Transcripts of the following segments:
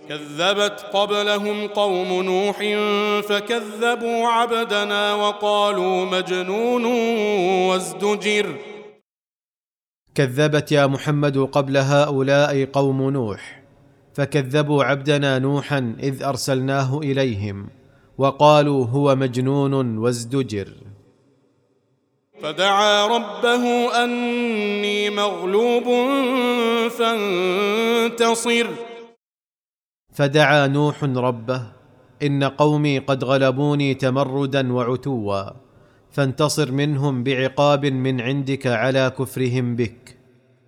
كذبت قبلهم قوم نوح فكذبوا عبدنا وقالوا مجنون وازدجر. كذبت يا محمد قبل هؤلاء قوم نوح فكذبوا عبدنا نوحا إذ أرسلناه إليهم وقالوا هو مجنون وازدجر. فدعا ربه أني مغلوب فانتصر. فدعا نوح ربه إن قومي قد غلبوني تمردا وعتوا فانتصر منهم بعقاب من عندك على كفرهم بك.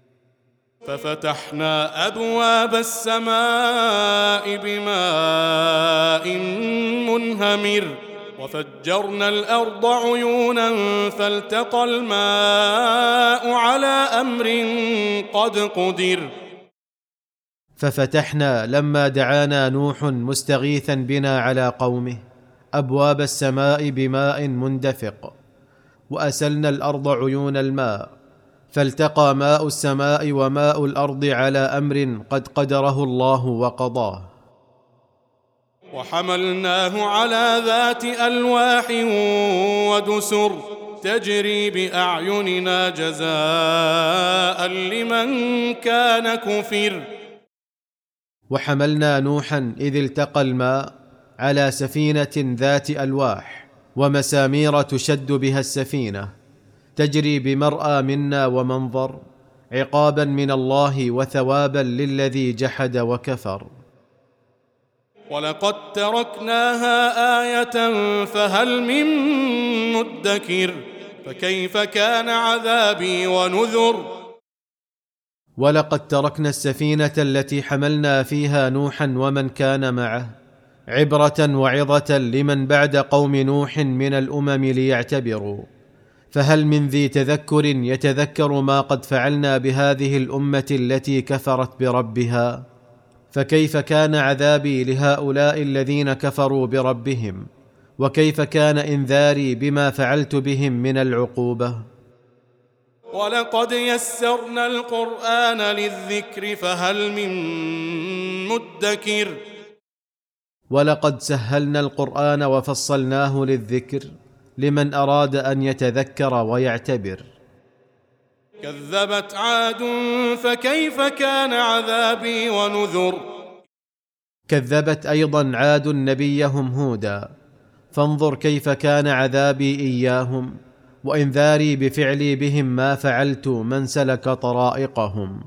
ففتحنا أبواب السماء بماء منهمر وفجرنا الأرض عيونا فالتقى الماء على أمر قد قدر. ففتحنا لما دعانا نوح مستغيثا بنا على قومه أبواب السماء بماء مندفق وأسلنا الأرض عيون الماء فالتقى ماء السماء وماء الأرض على أمر قد قدره الله وقضاه. وحملناه على ذات ألواح ودسر تجري بأعيننا جزاء لمن كان كفر. وحملنا نوحا إذ التقى الماء على سفينة ذات ألواح ومسامير تشد بها السفينة تجري بمرأى منا ومنظر عقابا من الله وثوابا للذي جحد وكفر. ولقد تركناها آية فهل من مدكر فكيف كان عذابي ونذر. ولقد تركنا السفينة التي حملنا فيها نوحا ومن كان معه عبرة وعظة لمن بعد قوم نوح من الأمم ليعتبروا فهل من ذي تذكر يتذكر ما قد فعلنا بهذه الأمة التي كفرت بربها. فكيف كان عذابي لهؤلاء الذين كفروا بربهم وكيف كان إنذاري بما فعلت بهم من العقوبة. ولقد يسرنا القرآن للذكر فهل من مدكر. ولقد سهلنا القرآن وفصلناه للذكر لمن أراد أن يتذكر ويعتبر. كذبت عاد فكيف كان عذابي ونذر. كذبت أيضا عاد نبيهم هودا فانظر كيف كان عذابي إياهم وإنذاري بفعلي بهم ما فعلت من سلك طرائقهم.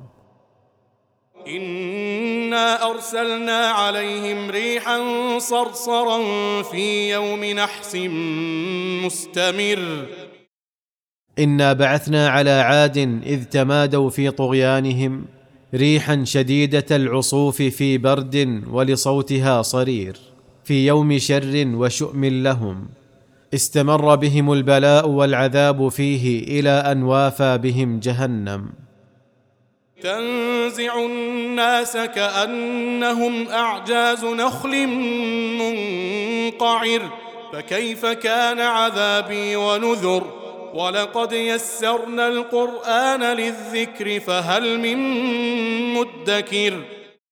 إنا أرسلنا عليهم ريحا صرصرا في يوم نحس مستمر. إنا بعثنا على عاد إذ تمادوا في طغيانهم ريحا شديدة العصوف في برد ولصوتها صرير في يوم شر وشؤم لهم استمر بهم البلاء والعذاب فيه إلى أن وافى بهم جهنم. تنزع الناس كأنهم أعجاز نخل منقعر فكيف كان عذابي ونذر. ولقد يسرنا القرآن للذكر فهل من مدكر.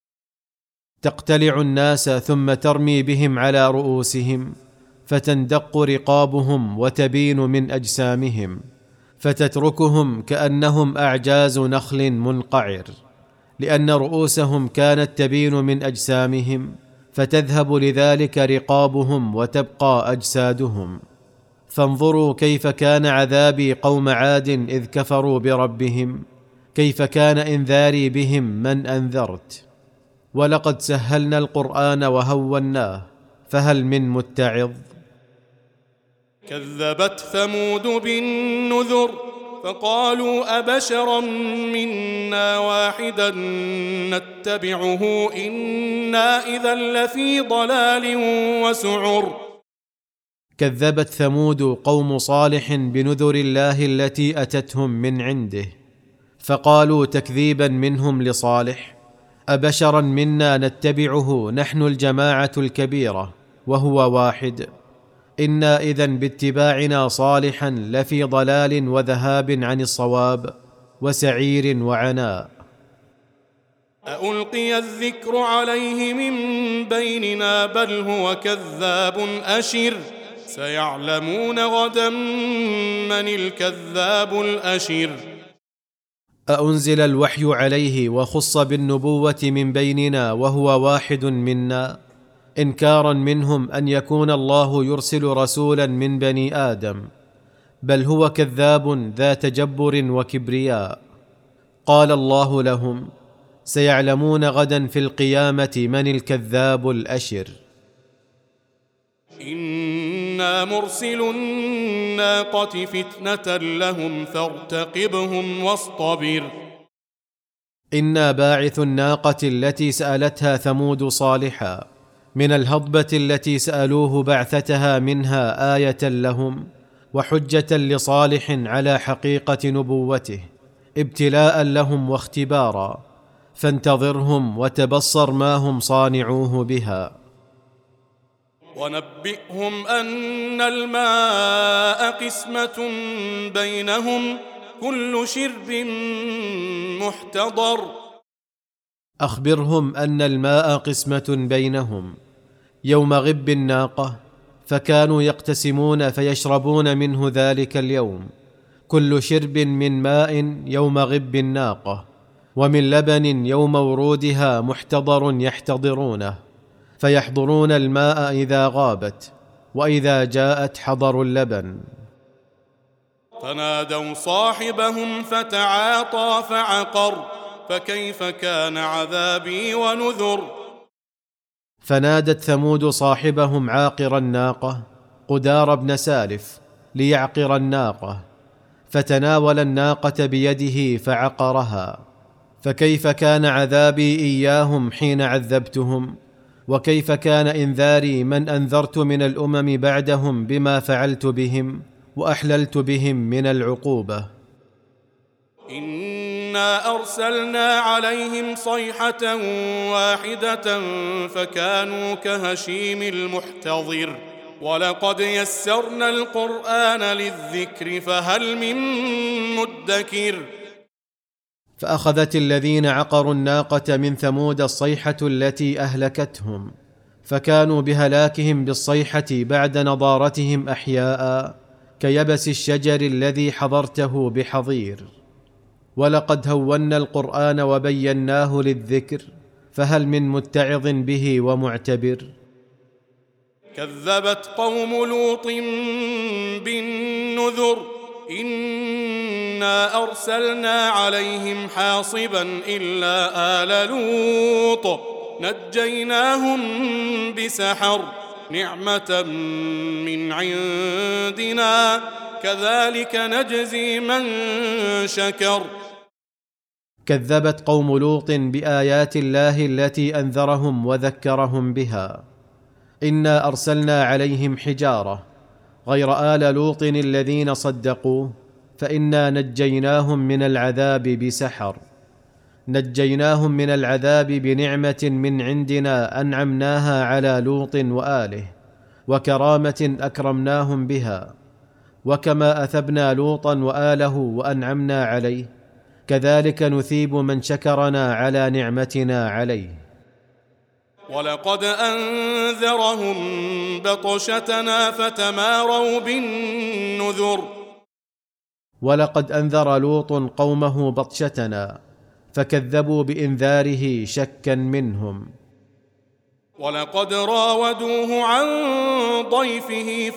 تقتلع الناس ثم ترمي بهم على رؤوسهم فتندق رقابهم وتبين من أجسامهم فتتركهم كأنهم أعجاز نخل منقعر لأن رؤوسهم كانت تبين من أجسامهم فتذهب لذلك رقابهم وتبقى أجسادهم. فانظروا كيف كان عذابي قوم عاد إذ كفروا بربهم كيف كان إنذاري بهم من أنذرت. ولقد سهلنا القرآن وهوناه فهل من متعظ. كذبت ثمود بالنذر فقالوا أبشرا منا واحدا نتبعه إنا إذا لفي ضلال وسعر. كذبت ثمود قوم صالح بنذر الله التي أتتهم من عنده فقالوا تكذيبا منهم لصالح أبشرا منا نتبعه نحن الجماعة الكبيرة وهو واحد إنا إذن باتباعنا صالحا لفي ضلال وذهاب عن الصواب وسعير وعناء. أألقي الذكر عليه من بيننا بل هو كذاب أشر سيعلمون غدا من الكذاب الأشر. أأنزل الوحي عليه وخص بالنبوة من بيننا وهو واحد منا، إنكارا منهم أن يكون الله يرسل رسولا من بني آدم، بل هو كذاب ذا تجبر وكبرياء. قال الله لهم: سيعلمون غدا في القيامة من الكذاب الأشر. إنا مرسل الناقة فتنة لهم فارتقبهم واصطبر. إنا باعث الناقة التي سألتها ثمود صالحا من الهضبة التي سألوه بعثتها منها آية لهم وحجة لصالح على حقيقة نبوته، ابتلاء لهم واختبارا، فانتظرهم وتبصر ما هم صانعوه بها. ونبئهم أن الماء قسمة بينهم كل شرب محتضر. أخبرهم أن الماء قسمة بينهم يوم غب الناقة، فكانوا يقتسمون فيشربون منه ذلك اليوم، كل شرب من ماء يوم غب الناقة، ومن لبن يوم ورودها محتضر يحتضرونه، فيحضرون الماء إذا غابت، وإذا جاءت حضروا اللبن. فنادوا صاحبهم فتعاطى فعقر فكيف كان عذابي ونذر. فنادت ثمود صاحبهم عاقر الناقة قدار بن سالف ليعقر الناقة، فتناول الناقة بيده فعقرها، فكيف كان عذابي إياهم حين عذبتهم، وكيف كان إنذاري من أنذرت من الأمم بعدهم بما فعلت بهم وأحللت بهم من العقوبة. إنا أرسلنا عليهم صيحة واحدة فكانوا كهشيم المحتضر. ولقد يسرنا القرآن للذكر فهل من مدكر. فأخذت الذين عقروا الناقة من ثمود الصيحة التي أهلكتهم، فكانوا بهلاكهم بالصيحة بعد نضارتهم أحياء كيبس الشجر الذي حضرته بحظير. ولقد هونا القرآن وبيناه للذكر فهل من متعظ به ومعتبر. كذبت قوم لوط بالنذر. إنا أرسلنا عليهم حاصبا إلا آل لوط نجيناهم بسحر نعمة من عندنا كذلك نجزي من شكر. كذبت قوم لوط بآيات الله التي أنذرهم وذكرهم بها. إنا أرسلنا عليهم حجارة غير آل لوط الذين صدقوه، فإنا نجيناهم من العذاب بسحر. نجيناهم من العذاب بنعمة من عندنا أنعمناها على لوط وآله، وكرامة أكرمناهم بها. وكما أثبنا لوطا وآله وأنعمنا عليه، كذلك نثيب من شكرنا على نعمتنا عليه. ولقد أنذرهم بطشتنا فتماروا بالنذر. ولقد أنذر لوط قومه بطشتنا فكذبوا بإنذاره شكا منهم. ولقد راودوه عن ضيفه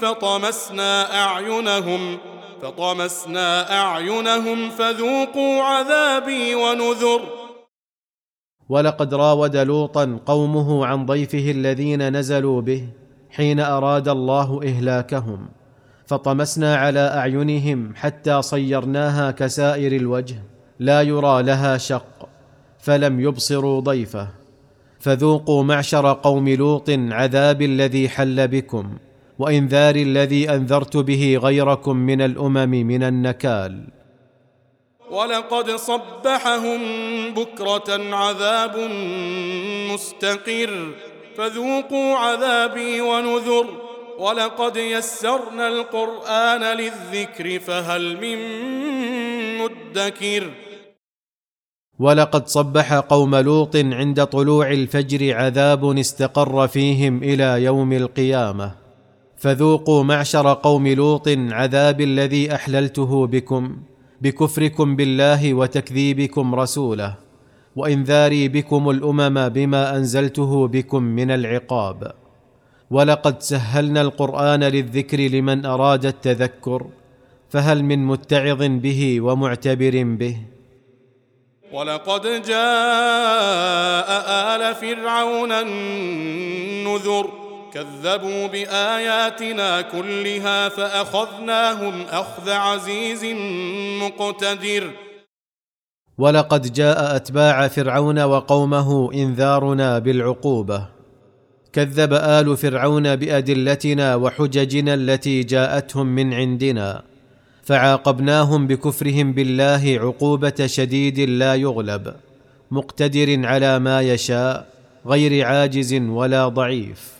فطمسنا أعينهم فذوقوا عذابي ونذر. ولقد راود لوطا قومه عن ضيفه الذين نزلوا به حين أراد الله إهلاكهم، فطمسنا على أعينهم حتى صيرناها كسائر الوجه لا يرى لها شق، فلم يبصروا ضيفه. فذوقوا معشر قوم لوط عذاب الذي حل بكم وإنذار الذي أنذرت به غيركم من الأمم من النكال. ولقد صبحهم بكرة عذاب مستقر فذوقوا عذابي ونذر. ولقد يسرنا القرآن للذكر فهل من مدكر. ولقد صبح قوم لوط عند طلوع الفجر عذاب استقر فيهم إلى يوم القيامة، فذوقوا معشر قوم لوط عذاب الذي أحللته بكم بكفركم بالله وتكذيبكم رسوله، وإنذاري بكم الأمم بما أنزلته بكم من العقاب. ولقد سهلنا القرآن للذكر لمن أراد التذكر، فهل من متعظ به ومعتبر به؟ ولقد جاء آل فرعون النذر كذبوا بآياتنا كلها فأخذناهم أخذ عزيز مقتدر. ولقد جاء أتباع فرعون وقومه إنذارنا بالعقوبة، كذب آل فرعون بأدلتنا وحججنا التي جاءتهم من عندنا، فعاقبناهم بكفرهم بالله عقوبة شديد لا يغلب، مقتدر على ما يشاء، غير عاجز ولا ضعيف.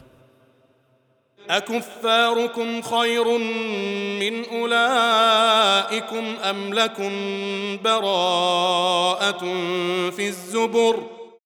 أكفاركم خير من أولئكم أم لكم براءة في الزبر؟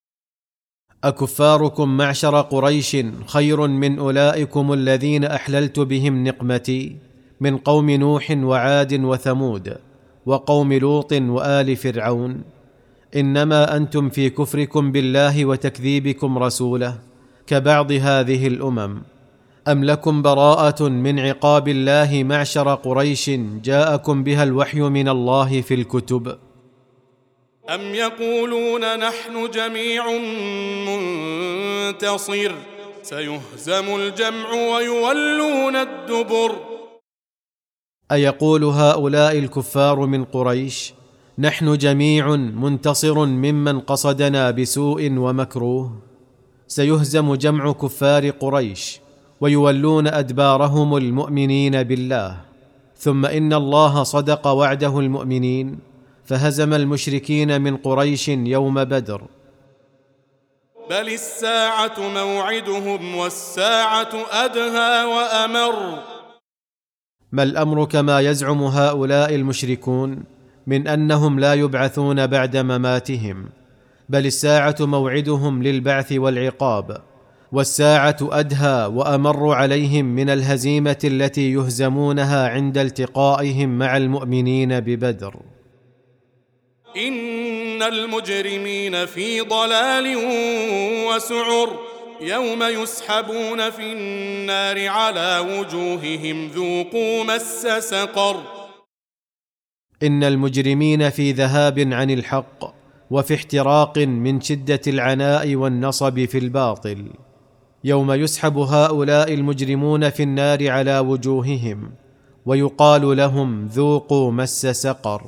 أكفاركم معشر قريش خير من أولئكم الذين أحللت بهم نقمتي من قوم نوح وعاد وثمود وقوم لوط وآل فرعون؟ إنما أنتم في كفركم بالله وتكذيبكم رسوله كبعض هذه الأمم. أم لكم براءة من عقاب الله معشر قريش جاءكم بها الوحي من الله في الكتب؟ أم يقولون نحن جميع منتصر سيهزم الجمع ويولون الدبر؟ أيقول هؤلاء الكفار من قريش نحن جميع منتصر ممن قصدنا بسوء ومكروه؟ سيهزم جمع كفار قريش ويولون أدبارهم المؤمنين بالله، ثم إن الله صدق وعده المؤمنين فهزم المشركين من قريش يوم بدر. بل الساعة موعدهم والساعة أدهى وأمر. ما الأمر كما يزعم هؤلاء المشركون من أنهم لا يبعثون بعد مماتهم؟ بل الساعة موعدهم للبعث والعقاب، والساعة أدهى وأمر عليهم من الهزيمة التي يهزمونها عند التقائهم مع المؤمنين ببدر. إن المجرمين في ضلال وسعر يوم يسحبون في النار على وجوههم ذوقوا مس سقر. إن المجرمين في ذهاب عن الحق وفي احتراق من شدة العناء والنصب في الباطل. يوم يسحب هؤلاء المجرمون في النار على وجوههم ويقال لهم ذوقوا مس سقر.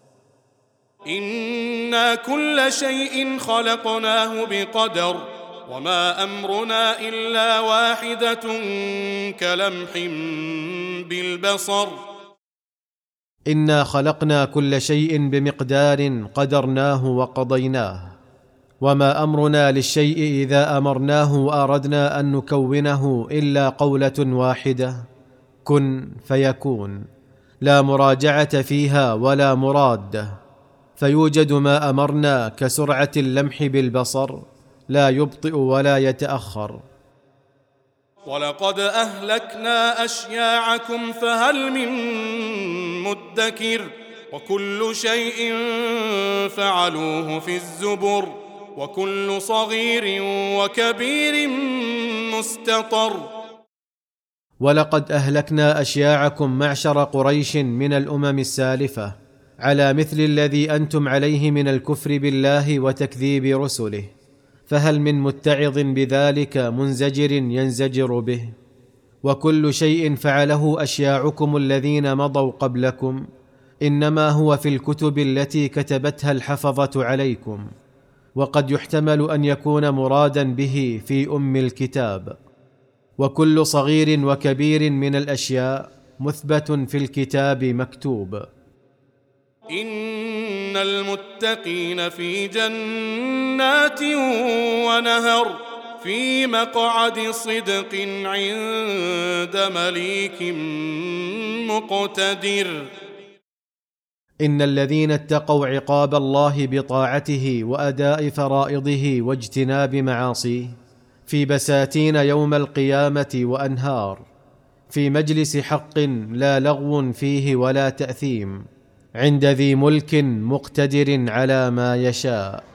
إنا كل شيء خلقناه بقدر وما أمرنا إلا واحدة كلمح بالبصر. إنا خلقنا كل شيء بمقدار قدرناه وقضيناه، وما أمرنا للشيء إذا أمرناه وأردنا أن نكونه إلا قولة واحدة كن فيكون، لا مراجعة فيها ولا مرادة، فيوجد ما أمرنا كسرعة اللمح بالبصر لا يبطئ ولا يتأخر. ولقد أهلكنا أشياعكم فهل من مدكر وكل شيء فعلوه في الزبر وكل صغير وكبير مستطر. ولقد أهلكنا أشياعكم معشر قريش من الأمم السالفة على مثل الذي أنتم عليه من الكفر بالله وتكذيب رسله، فهل من متعظ بذلك منزجر ينزجر به؟ وكل شيء فعله أشياعكم الذين مضوا قبلكم إنما هو في الكتب التي كتبتها الحفظة عليكم، وقد يحتمل أن يكون مرادا به في أم الكتاب. وكل صغير وكبير من الأشياء مثبت في الكتاب مكتوب. إن المتقين في جنات ونهر في مقعد صدق عند مليك مقتدر. ان الذين اتقوا عقاب الله بطاعته واداء فرائضه واجتناب معاصيه في بساتين يوم القيامه وانهار، في مجلس حق لا لغو فيه ولا تاثيم، عند ذي ملك مقتدر على ما يشاء.